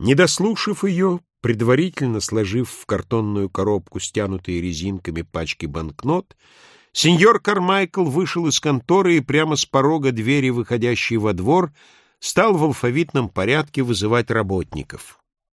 Не дослушав ее, предварительно сложив в картонную коробку стянутые резинками пачки банкнот, сеньор Кармайкл вышел из конторы и прямо с порога двери, выходящей во двор, стал в алфавитном порядке вызывать работников.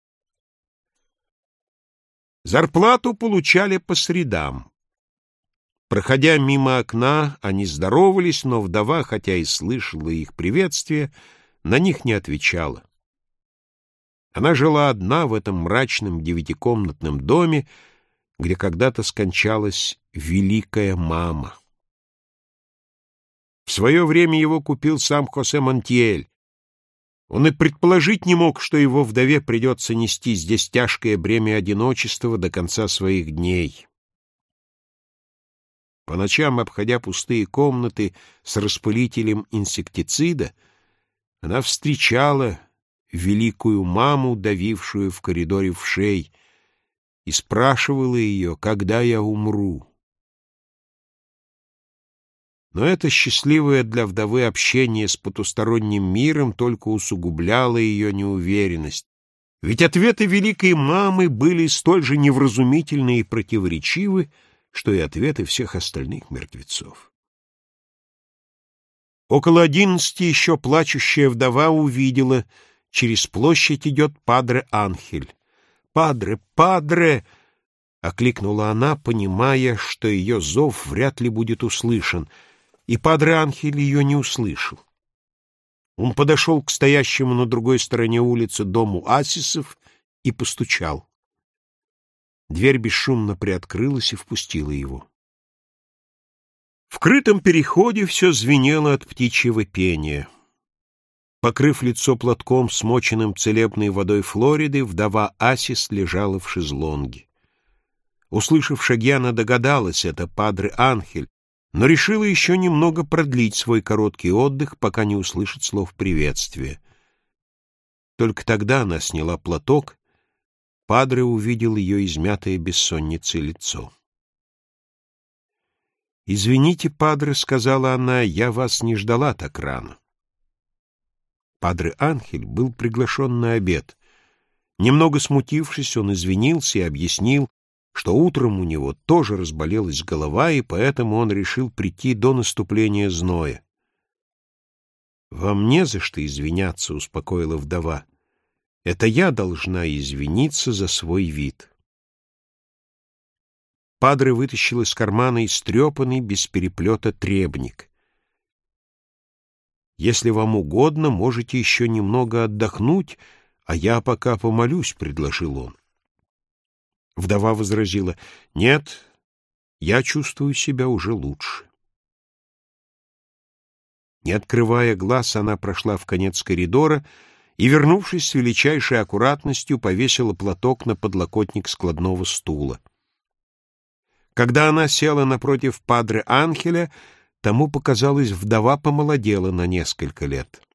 Зарплату получали по средам. Проходя мимо окна, они здоровались, но вдова, хотя и слышала их приветствие, на них не отвечала. Она жила одна в этом мрачном девятикомнатном доме, где когда-то скончалась великая мама. В свое время его купил сам Хосе Монтьель. Он и предположить не мог, что его вдове придется нести здесь тяжкое бремя одиночества до конца своих дней. По ночам, обходя пустые комнаты с распылителем инсектицида, она встречала великую маму, давившую в коридоре вшей, и спрашивала ее, когда я умру. Но это счастливое для вдовы общение с потусторонним миром только усугубляло ее неуверенность, ведь ответы великой мамы были столь же невразумительны и противоречивы, что и ответы всех остальных мертвецов. Около 11 еще плачущая вдова увидела: через площадь идет падре Анхель. «Падре, падре!» — окликнула она, понимая, что ее зов вряд ли будет услышан, и падре Анхель ее не услышал. Он подошел к стоящему на другой стороне улицы дому Асисов и постучал. Дверь бесшумно приоткрылась и впустила его. В крытом переходе все звенело от птичьего пения. Покрыв лицо платком, смоченным целебной водой Флориды, вдова Асис лежала в шезлонге. Услышав шаги, она догадалась, это падре Анхель, но решила еще немного продлить свой короткий отдых, пока не услышит слов приветствия. Только тогда она сняла платок. Падре увидел ее измятое бессонницей лицо. «Извините, падре, — сказала она, — я вас не ждала так рано». Падре Анхель был приглашен на обед. Немного смутившись, он извинился и объяснил, что утром у него тоже разболелась голова, и поэтому он решил прийти до наступления зноя. «Вам не за что извиняться, — успокоила вдова. — Это я должна извиниться за свой вид». Падре вытащил из кармана истрепанный, без переплета требник. «Если вам угодно, можете еще немного отдохнуть, а я пока помолюсь», — предложил он. Вдова возразила: «Нет, я чувствую себя уже лучше». Не открывая глаз, она прошла в конец коридора и, вернувшись с величайшей аккуратностью, повесила платок на подлокотник складного стула. Когда она села напротив падре Анхеля, тому показалось, вдова помолодела на несколько лет.